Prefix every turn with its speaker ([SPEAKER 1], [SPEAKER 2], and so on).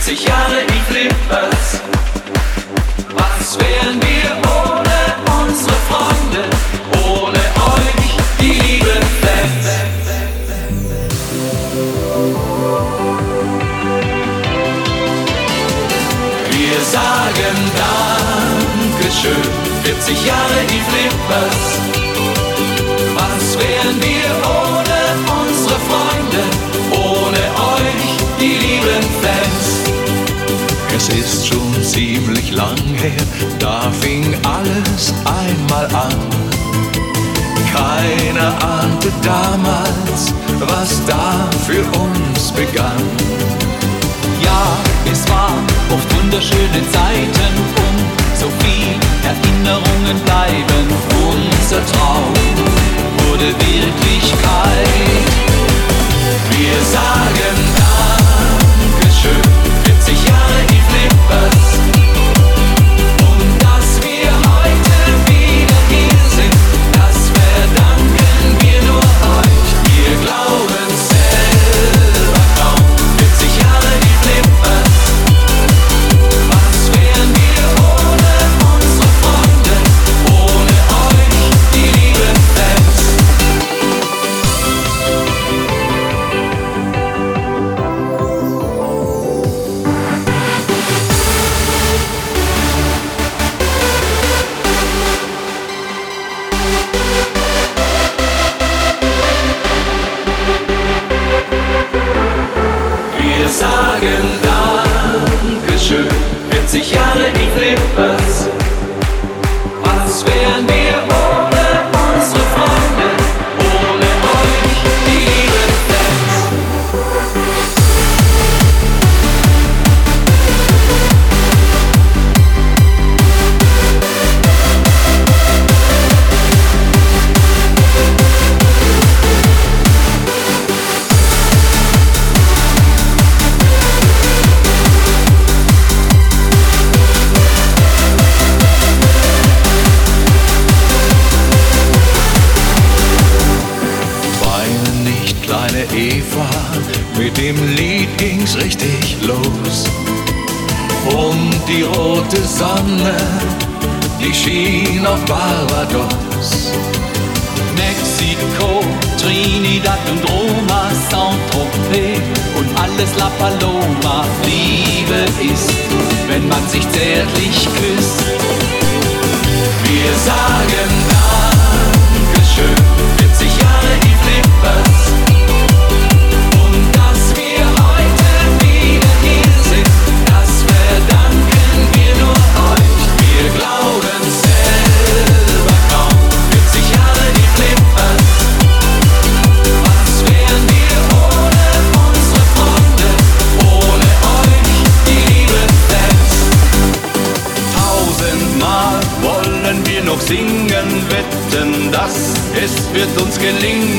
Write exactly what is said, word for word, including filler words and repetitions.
[SPEAKER 1] vierzig Jahre die Flippers. Was wären wir ohne unsere Freunde, ohne euch, die lieben Fans? Wir sagen Dankeschön, vierzig Jahre die Flippers. Was wären wir ohne unsere Freunde, ohne euch, die lieben Fans?
[SPEAKER 2] Es ist schon ziemlich lang her, da fing alles einmal an. Keiner ahnte damals, was da für uns begann.
[SPEAKER 3] Ja, es war oft wunderschöne Zeiten und so viel Erinnerungen bleiben. Unser Traum wurde Wirklichkeit.
[SPEAKER 1] Wir sagen Dankeschön, vierzig Jahre die Flippers. Und dass wir heute wieder hier sind, das verdanken wir nur euch. Wir glauben selber kaum, vierzig Jahre die Flippers. Was wären wir ohne unsere Freunde, ohne euch, die lieben Fans? Wir sagen Dankeschön, vierzig Jahre die Flippers. Was wären wir ohne unsere Freunde, ohne euch, die lieben Fans?
[SPEAKER 2] Weine nicht, kleine Eva, mit dem Lied ging's richtig los. Und die rote Sonne, die schien auf Barbados.
[SPEAKER 3] Mexiko, Trinidad und Roma, Saint-Tropez und alles La Paloma. Liebe ist, wenn man sich zärtlich küsst.
[SPEAKER 1] Wir sagen Dankeschön, vierzig Jahre die Flippers. Und dass wir heute wieder hier sind, das verdanken wir nur euch. Wir glauben selber kaum, vierzig Jahre die Flippers. Was wären wir ohne unsere Freunde, ohne euch, die lieben Fans?
[SPEAKER 3] Tausendmal wollen wir noch singen, wetten, dass es wird uns gelingen.